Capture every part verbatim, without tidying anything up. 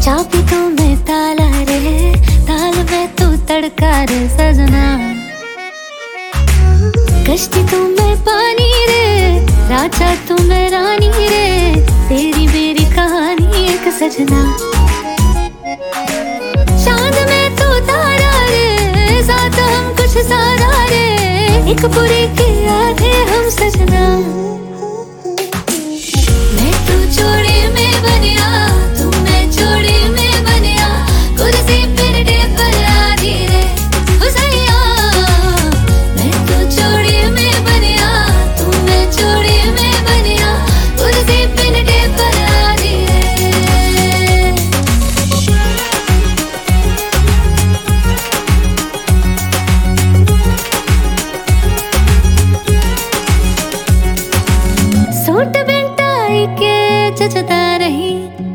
चाबी तो मैं ताला रे, ताल में तू तड़का रे सजना। कश्ती तू मैं पानी रे, राजा तू मैं रानी रे, तेरी मेरी कहानी एक सजना। चांद में तू तारा रे, साथ हम कुछ सारा रे, एक पूरी के आधे हम सजना। मैं तू जोड़े में बनिया, तू मैं जोड़े में बनिया, कुर्सी पर टेबल आधी रे हुसैया। मैं तू जोड़े में बनिया, तू मैं जोड़े में बनिया, कुर्सी पर टेबल आधी रे। सूट बिंटाई के जचता नहीं,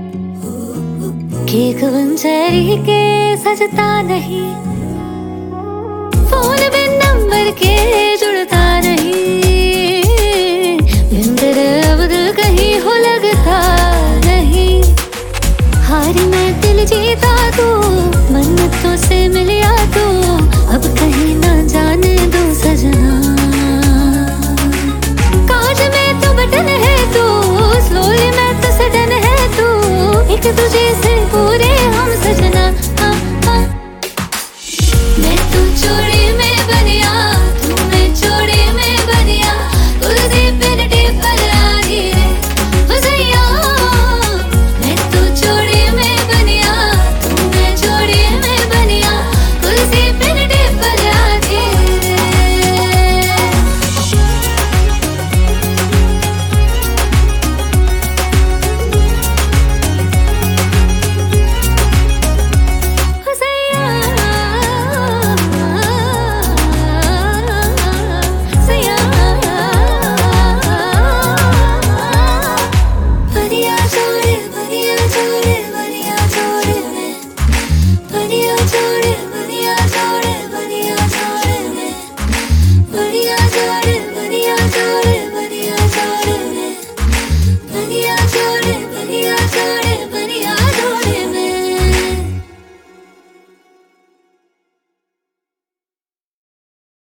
केक बंजरी के सजता नहीं, फोन बिन नंबर के जुड़ता नहीं, बिन तेरे अब दिल कहीं हो लगता नहीं। हारी मैं दिल जीता तू